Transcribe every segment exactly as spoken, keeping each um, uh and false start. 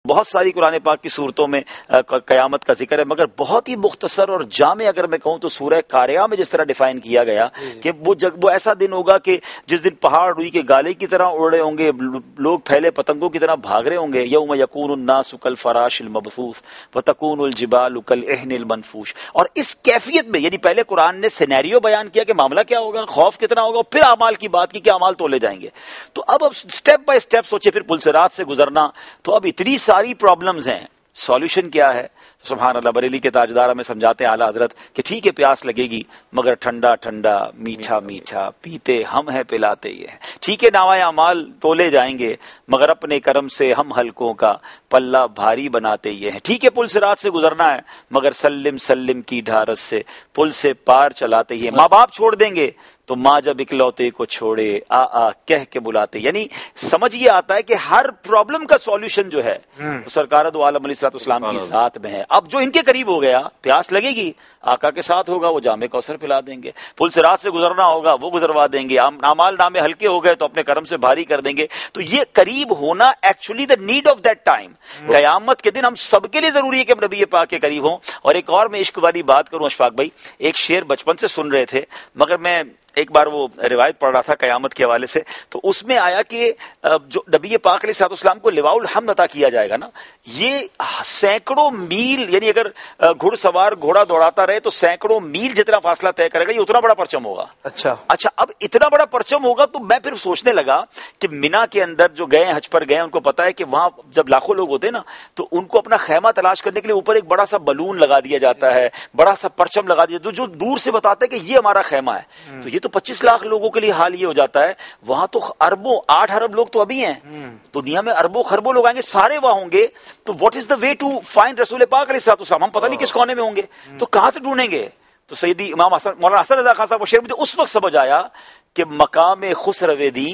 بہت ساری قرآن پاک کی صورتوں میں قیامت کا ذکر ہے، مگر بہت ہی مختصر اور جامع اگر میں کہوں تو سورہ قاریہ میں جس طرح ڈیفائن کیا گیا کہ وہ جگ وہ ایسا دن ہوگا کہ جس دن پہاڑ روئی کے گالے کی طرح اڑ رہے ہوں گے، لوگ پھیلے پتنگوں کی طرح بھاگ رہے ہوں گے. یوم یکون الناس کالفراش المبثوث وتکون الجبال کالعہن المنفوش. اور اس کیفیت میں یعنی پہلے قرآن نے سینیریو بیان کیا کہ معاملہ کیا ہوگا، خوف کتنا ہوگا، پھر اعمال کی بات کی کہ اعمال تولے جائیں گے. تو اب اب سٹیپ بائی سٹیپ سوچے پھر پلسرات سے گزرنا. تو اب اتنی ساری پرابلمز ہیں، سولوشن کیا ہے؟ سبحان اللہ، بریلی کے تاجدار ہمیں سمجھاتے ہیں اعلیٰ حضرت کہ ٹھیک ہے پیاس لگے گی مگر ٹھنڈا ٹھنڈا میٹھا میٹھا پیتے ہم ہیں پلاتے یہ ہیں. ٹھیک ہے نامۂ اعمال تولے جائیں گے مگر اپنے کرم سے ہم حلقوں کا پلہ بھاری بناتے یہ ہیں. ٹھیک ہے پل صراط سے گزرنا ہے مگر سلم سلم کی ڈھارس سے پل سے پار چلاتے یہ. ماں باپ چھوڑ دیں گے تو ماں جب اکلوتے کو چھوڑے آ آ کہہ کے بلاتے. یعنی سمجھ یہ آتا ہے کہ ہر پرابلم کا سولوشن جو ہے سرکار دو عالم علیہ الصلوۃ والسلام کی ذات میں ہے. اب جو ان کے قریب ہو گیا پیاس لگے گی آقا کے ساتھ ہوگا وہ جامع کوثر پلا دیں گے. پل صراط سے گزرنا ہوگا وہ گزروا دیں گے. اعمال نامے ہلکے ہو گئے تو اپنے کرم سے بھاری کر دیں گے. تو یہ قریب ہونا actually the need of that time. قیامت کے دن ہم سب کے لیے ضروری ہے کہ ہم نبی پاک کے قریب ہوں. اور ایک اور میں عشق والی بات کروں اشفاق بھائی، ایک شعر بچپن سے سن رہے تھے مگر میں ایک بار وہ روایت پڑھ رہا تھا قیامت کے حوالے سے، تو اس میں آیا کہ جو نبی پاک علیہ الصلوۃ والسلام کو لواء الحمد عطا کیا جائے گا نا، یہ سینکڑوں میل، یعنی اگر گھڑ سوار گھوڑا دوڑاتا رہے تو سینکڑوں میل جتنا فاصلہ طے کرے گا، یہ اتنا بڑا پرچم ہوگا. اچھا اچھا اب اتنا بڑا پرچم ہوگا تو میں پھر سوچنے لگا کہ مینا کے اندر جو گئے حج پر گئے ان کو پتا ہے کہ وہاں جب لاکھوں لوگ ہوتے ہیں نا تو ان کو اپنا خیمہ تلاش کرنے کے لیے اوپر ایک بڑا سا بلون لگا دیا جاتا ہے، بڑا سا پرچم لگا دیا جاتا ہے جو دور سے بتاتا ہے کہ یہ ہمارا خیمہ ہے. تو یہ تو پچیس لاکھ لوگوں کے لیے حال یہ ہو جاتا ہے. وہاں تو اربوں آٹھ ارب لوگ تو ابھی ہیں، دنیا میں اربوں خربوں لوگ آئیں گے، سارے وہاں ہوں گے. تو what is the way to find رسول پاک علیہ الصلوۃ والسلام؟ ہم پتہ نہیں کس کونے میں ہوں گے، تو کہاں سے ڈھونڈیں گے؟ تو سیدی امام حسن مولانا حسن رضا خان صاحب وہ شعر مجھے اس وقت سمجھ آیا کہ مقام خسرو دی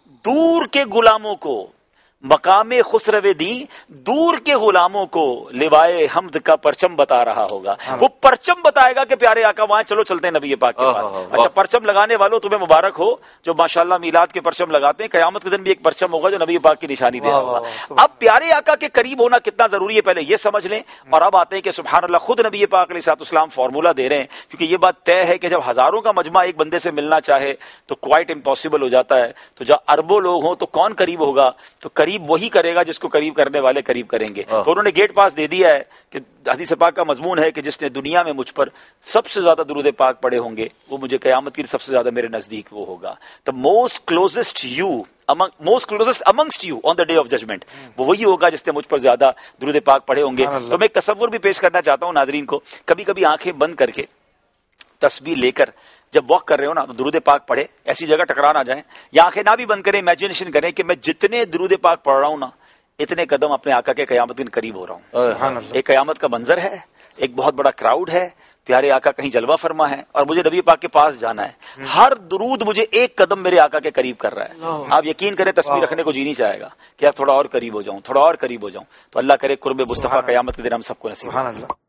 دور کے غلاموں کو، مقام خسرو دی دور کے غلاموں کو لوائے حمد کا پرچم بتا رہا ہوگا. وہ پرچم بتائے گا کہ پیارے آقا وہاں چلو چلتے ہیں نبی پاک کے پاس. اچھا پرچم لگانے والوں تمہیں مبارک ہو جو ماشاءاللہ میلاد کے پرچم لگاتے ہیں. قیامت کے دن بھی ایک پرچم ہوگا جو نبی پاک کی نشانی دے رہا ہوگا. اب پیارے آقا کے قریب ہونا کتنا ضروری ہے پہلے یہ سمجھ لیں. اور اب آتے ہیں کہ سبحان اللہ خود نبی پاک علیہ الصلوۃ والسلام فارمولا دے رہے ہیں، کیونکہ یہ بات طے ہے کہ جب ہزاروں کا مجمع ایک بندے سے ملنا چاہے تو کوائٹ امپاسبل ہو جاتا ہے. تو جب اربوں لوگ ہوں تو کون قریب ہوگا؟ تو قریب وہی کرے گا جس کو قریب کرنے والے قریب کریں گے. تو انہوں نے گیٹ پاس دے دیا ہے کہ حدیث پاک کا مضمون ہے کہ جس نے دنیا میں مجھ پر سب سے زیادہ درود پاک پڑھے ہوں گے وہ مجھے قیامت کی سب سے زیادہ میرے نزدیک وہ ہوگا. the most closest you among most closest amongst you on the day of judgment وہ وہی ہوگا جس نے مجھ پر زیادہ درود پاک پڑھے ہوں گے. تو میں ایک تصور بھی پیش کرنا چاہتا ہوں ناظرین کو. کبھی کبھی آنکھیں بند کر کے تسبیح لے کر جب واک کر رہے ہو نا تو درود پاک پڑھے، ایسی جگہ ٹکرا نہ جائیں، یا آنکھیں نہ بھی بند کریں، امیجنیشن کریں کہ میں جتنے درود پاک پڑھ رہا ہوں نا اتنے قدم اپنے آقا کے قیامت کے قریب ہو رہا ہوں. ایک قیامت کا منظر ہے، ایک بہت بڑا کراؤڈ ہے، پیارے آقا کہیں جلوہ فرما ہے اور مجھے نبی پاک کے پاس جانا ہے. ہر درود مجھے ایک قدم میرے آقا کے قریب کر رہا ہے. آپ یقین کریں تسبیح رکھنے کو جی نہیں چاہے گا کہ آپ تھوڑا اور قریب ہو جاؤں، تھوڑا اور قریب ہو جاؤں. تو اللہ کرے قرب مصطفیٰ قیامت کے دن ہم سب کو نصیب.